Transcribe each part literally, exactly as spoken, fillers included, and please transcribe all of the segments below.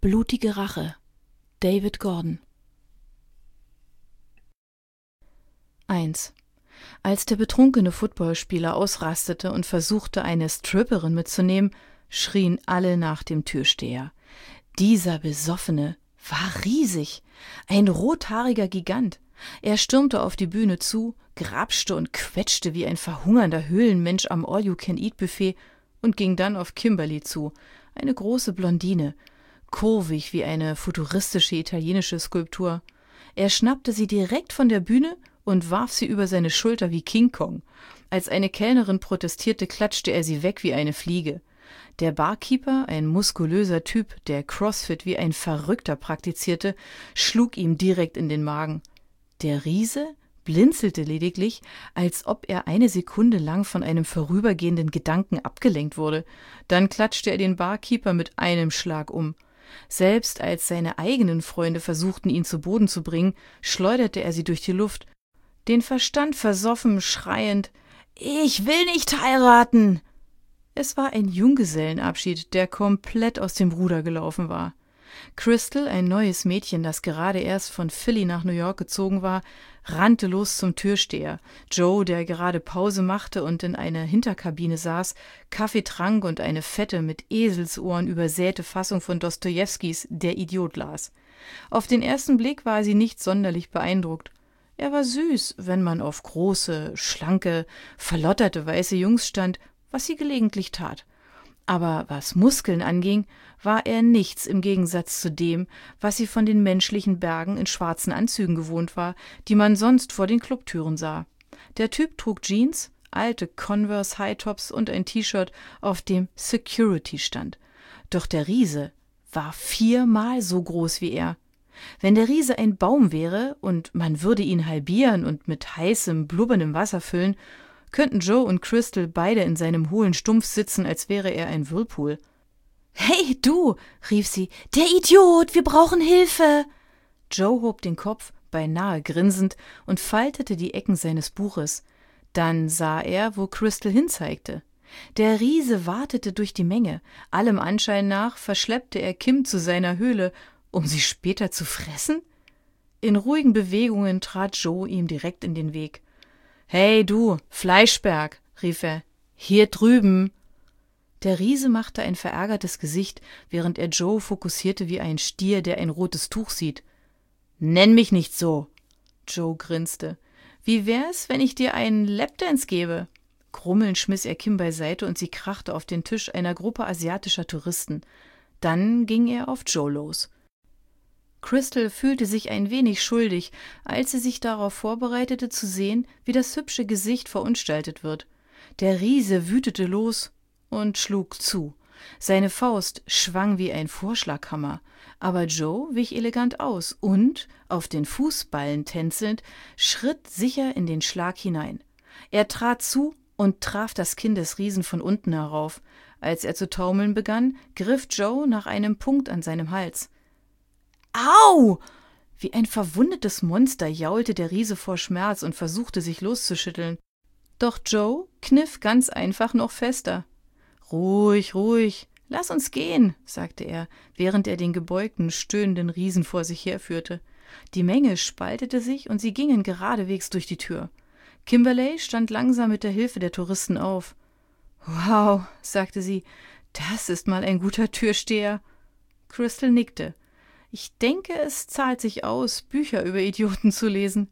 Blutige Rache. David Gordon. eins. Als der betrunkene Footballspieler ausrastete und versuchte, eine Stripperin mitzunehmen, schrien alle nach dem Türsteher. Dieser Besoffene war riesig, ein rothaariger Gigant. Er stürmte auf die Bühne zu, grapschte und quetschte wie ein verhungernder Höhlenmensch am All-You-Can-Eat-Buffet und ging dann auf Kimberly zu, eine große Blondine, kurvig wie eine futuristische italienische Skulptur. Er schnappte sie direkt von der Bühne und warf sie über seine Schulter wie King Kong. Als eine Kellnerin protestierte, klatschte er sie weg wie eine Fliege. Der Barkeeper, ein muskulöser Typ, der Crossfit wie ein Verrückter praktizierte, schlug ihm direkt in den Magen. Der Riese blinzelte lediglich, als ob er eine Sekunde lang von einem vorübergehenden Gedanken abgelenkt wurde. Dann klatschte er den Barkeeper mit einem Schlag um. Selbst als seine eigenen Freunde versuchten, ihn zu Boden zu bringen, schleuderte er sie durch die Luft, den Verstand versoffen, schreiend: »Ich will nicht heiraten!« Es war ein Junggesellenabschied, der komplett aus dem Ruder gelaufen war. Crystal, ein neues Mädchen, das gerade erst von Philly nach New York gezogen war, rannte los zum Türsteher. Joe, der gerade Pause machte und in einer Hinterkabine saß, Kaffee trank und eine fette, mit Eselsohren übersäte Fassung von Dostojewskis »Der Idiot« las. Auf den ersten Blick war sie nicht sonderlich beeindruckt. Er war süß, wenn man auf große, schlanke, verlotterte weiße Jungs stand, was sie gelegentlich tat. Aber was Muskeln anging, war er nichts im Gegensatz zu dem, was sie von den menschlichen Bergen in schwarzen Anzügen gewohnt war, die man sonst vor den Clubtüren sah. Der Typ trug Jeans, alte Converse Hightops und ein T-Shirt, auf dem Security stand. Doch der Riese war viermal so groß wie er. Wenn der Riese ein Baum wäre und man würde ihn halbieren und mit heißem, blubberndem Wasser füllen, könnten Joe und Crystal beide in seinem hohlen Stumpf sitzen, als wäre er ein Whirlpool. »Hey, du«, rief sie, »der Idiot, wir brauchen Hilfe!« Joe hob den Kopf, beinahe grinsend, und faltete die Ecken seines Buches. Dann sah er, wo Crystal hinzeigte. Der Riese watete durch die Menge. Allem Anschein nach verschleppte er Kim zu seiner Höhle, um sie später zu fressen? In ruhigen Bewegungen trat Joe ihm direkt in den Weg. »Hey, du, Fleischberg«, rief er, »hier drüben!« Der Riese machte ein verärgertes Gesicht, während er Joe fokussierte wie ein Stier, der ein rotes Tuch sieht. »Nenn mich nicht so!« Joe grinste. »Wie wär's, wenn ich dir einen Lapdance gebe?« Grummelnd schmiss er Kim beiseite und sie krachte auf den Tisch einer Gruppe asiatischer Touristen. Dann ging er auf Joe los. Crystal fühlte sich ein wenig schuldig, als sie sich darauf vorbereitete zu sehen, wie das hübsche Gesicht verunstaltet wird. Der Riese wütete los und schlug zu. Seine Faust schwang wie ein Vorschlaghammer, aber Joe wich elegant aus und, auf den Fußballen tänzelnd, schritt sicher in den Schlag hinein. Er trat zu und traf das Kinn des Riesen von unten herauf. Als er zu taumeln begann, griff Joe nach einem Punkt an seinem Hals. »Au!« Wie ein verwundetes Monster jaulte der Riese vor Schmerz und versuchte, sich loszuschütteln. Doch Joe kniff ganz einfach noch fester. »Ruhig, ruhig, lass uns gehen«, sagte er, während er den gebeugten, stöhnenden Riesen vor sich herführte. Die Menge spaltete sich und sie gingen geradewegs durch die Tür. Kimberly stand langsam mit der Hilfe der Touristen auf. »Wow«, sagte sie, »das ist mal ein guter Türsteher.« Crystal nickte. »Ich denke, es zahlt sich aus, Bücher über Idioten zu lesen.«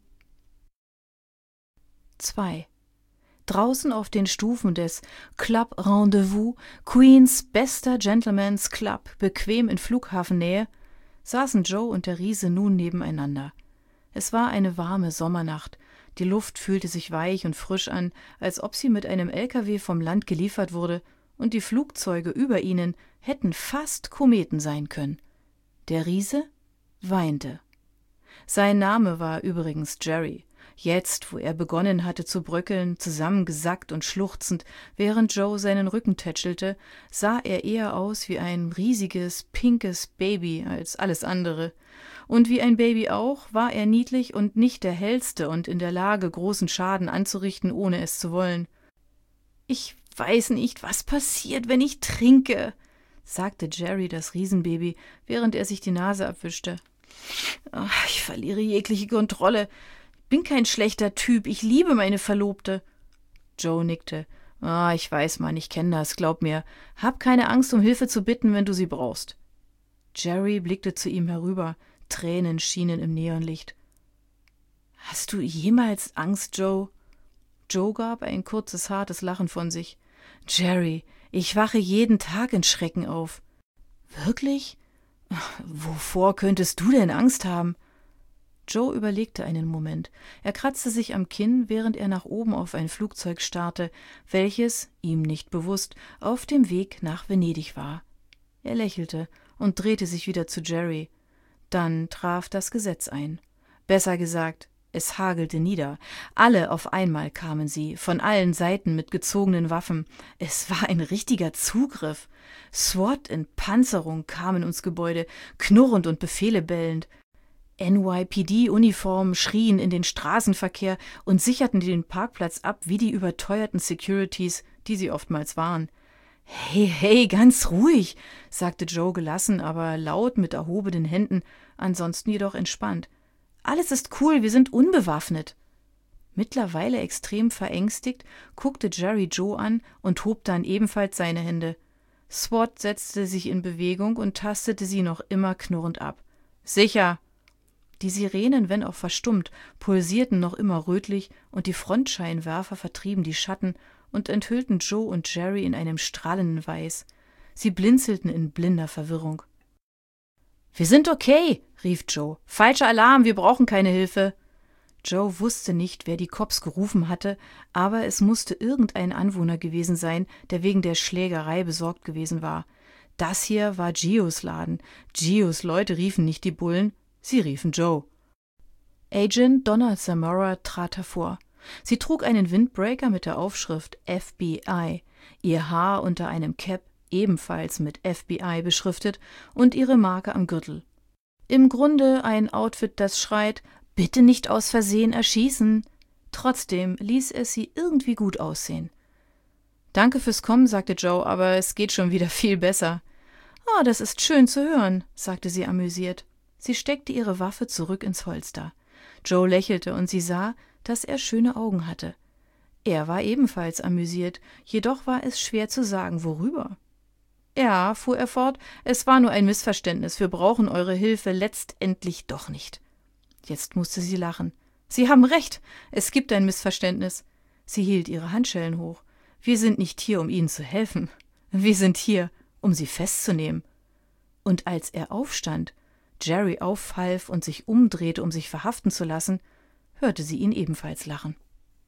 zwei. Draußen auf den Stufen des Club Rendezvous, Queens bester Gentleman's Club, bequem in Flughafennähe, saßen Joe und der Riese nun nebeneinander. Es war eine warme Sommernacht. Die Luft fühlte sich weich und frisch an, als ob sie mit einem L K W vom Land geliefert wurde, und die Flugzeuge über ihnen hätten fast Kometen sein können. Der Riese weinte. Sein Name war übrigens Jerry. Jetzt, wo er begonnen hatte zu bröckeln, zusammengesackt und schluchzend, während Joe seinen Rücken tätschelte, sah er eher aus wie ein riesiges, pinkes Baby als alles andere. Und wie ein Baby auch, war er niedlich und nicht der hellste und in der Lage, großen Schaden anzurichten, ohne es zu wollen. »Ich weiß nicht, was passiert, wenn ich trinke«, sagte Jerry, das Riesenbaby, während er sich die Nase abwischte. Ach, ich verliere jegliche Kontrolle. Ich bin kein schlechter Typ, ich liebe meine Verlobte. Joe nickte. Ah, ich weiß, Mann, ich kenne das, glaub mir. Hab keine Angst, um Hilfe zu bitten, wenn du sie brauchst. Jerry blickte zu ihm herüber. Tränen schienen im Neonlicht. Hast du jemals Angst, Joe? Joe gab ein kurzes, hartes Lachen von sich. Jerry, ich wache jeden Tag in Schrecken auf. Wirklich? Wovor könntest du denn Angst haben? Joe überlegte einen Moment. Er kratzte sich am Kinn, während er nach oben auf ein Flugzeug starrte, welches, ihm nicht bewusst, auf dem Weg nach Venedig war. Er lächelte und drehte sich wieder zu Jerry. Dann traf das Gesetz ein. Besser gesagt, es hagelte nieder. Alle auf einmal kamen sie, von allen Seiten mit gezogenen Waffen. Es war ein richtiger Zugriff. SWAT in Panzerung kamen ins Gebäude, knurrend und Befehle bellend. N Y P D-Uniformen schrien in den Straßenverkehr und sicherten den Parkplatz ab wie die überteuerten Securities, die sie oftmals waren. »Hey, hey, ganz ruhig«, sagte Joe gelassen, aber laut mit erhobenen Händen, ansonsten jedoch entspannt. »Alles ist cool, wir sind unbewaffnet.« Mittlerweile extrem verängstigt, guckte Jerry Joe an und hob dann ebenfalls seine Hände. SWAT setzte sich in Bewegung und tastete sie noch immer knurrend ab. »Sicher!« Die Sirenen, wenn auch verstummt, pulsierten noch immer rötlich und die Frontscheinwerfer vertrieben die Schatten und enthüllten Joe und Jerry in einem strahlenden Weiß. Sie blinzelten in blinder Verwirrung. »Wir sind okay«, rief Joe. »Falscher Alarm, wir brauchen keine Hilfe.« Joe wusste nicht, wer die Cops gerufen hatte, aber es musste irgendein Anwohner gewesen sein, der wegen der Schlägerei besorgt gewesen war. Das hier war Gios Laden. Gios Leute riefen nicht die Bullen, sie riefen Joe. Agent Donna Zamora trat hervor. Sie trug einen Windbreaker mit der Aufschrift F B I, ihr Haar unter einem Cap, ebenfalls mit F B I beschriftet, und ihre Marke am Gürtel. Im Grunde ein Outfit, das schreit, »Bitte nicht aus Versehen erschießen«. Trotzdem ließ es sie irgendwie gut aussehen. »Danke fürs Kommen«, sagte Joe, »aber es geht schon wieder viel besser.« »Ah, das ist schön zu hören«, sagte sie amüsiert. Sie steckte ihre Waffe zurück ins Holster. Joe lächelte und sie sah, dass er schöne Augen hatte. Er war ebenfalls amüsiert, jedoch war es schwer zu sagen, worüber. »Ja«, fuhr er fort, »es war nur ein Missverständnis. Wir brauchen eure Hilfe letztendlich doch nicht.« Jetzt musste sie lachen. »Sie haben recht, es gibt ein Missverständnis.« Sie hielt ihre Handschellen hoch. »Wir sind nicht hier, um Ihnen zu helfen. Wir sind hier, um Sie festzunehmen.« Und als er aufstand, Jerry aufhalf und sich umdrehte, um sich verhaften zu lassen, hörte sie ihn ebenfalls lachen.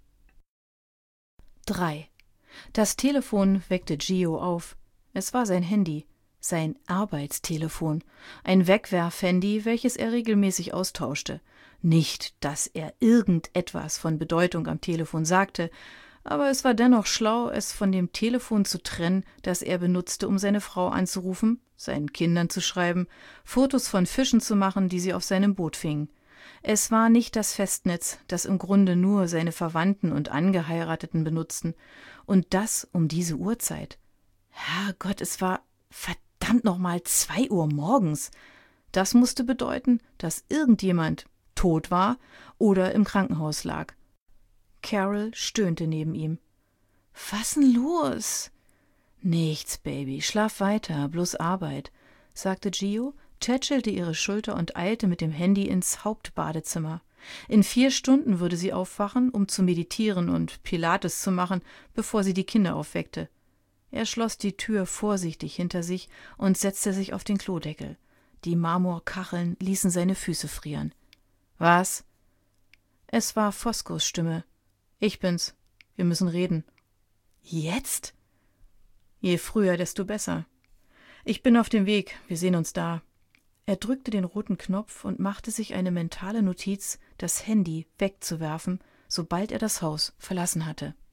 drei. Das Telefon weckte Gio auf. Es war sein Handy, sein Arbeitstelefon, ein Wegwerfhandy, welches er regelmäßig austauschte. Nicht, dass er irgendetwas von Bedeutung am Telefon sagte, aber es war dennoch schlau, es von dem Telefon zu trennen, das er benutzte, um seine Frau anzurufen, seinen Kindern zu schreiben, Fotos von Fischen zu machen, die sie auf seinem Boot fingen. Es war nicht das Festnetz, das im Grunde nur seine Verwandten und Angeheirateten benutzten, und das um diese Uhrzeit. Herrgott, es war verdammt nochmal zwei Uhr morgens. Das musste bedeuten, dass irgendjemand tot war oder im Krankenhaus lag. Carol stöhnte neben ihm. »Was denn los?« »Nichts, Baby, schlaf weiter, bloß Arbeit«, sagte Gio, tätschelte ihre Schulter und eilte mit dem Handy ins Hauptbadezimmer. In vier Stunden würde sie aufwachen, um zu meditieren und Pilates zu machen, bevor sie die Kinder aufweckte. Er schloss die Tür vorsichtig hinter sich und setzte sich auf den Klodeckel. Die Marmorkacheln ließen seine Füße frieren. »Was?« Es war Foscos Stimme. »Ich bin's. Wir müssen reden.« »Jetzt?« »Je früher, desto besser. Ich bin auf dem Weg. Wir sehen uns da.« Er drückte den roten Knopf und machte sich eine mentale Notiz, das Handy wegzuwerfen, sobald er das Haus verlassen hatte.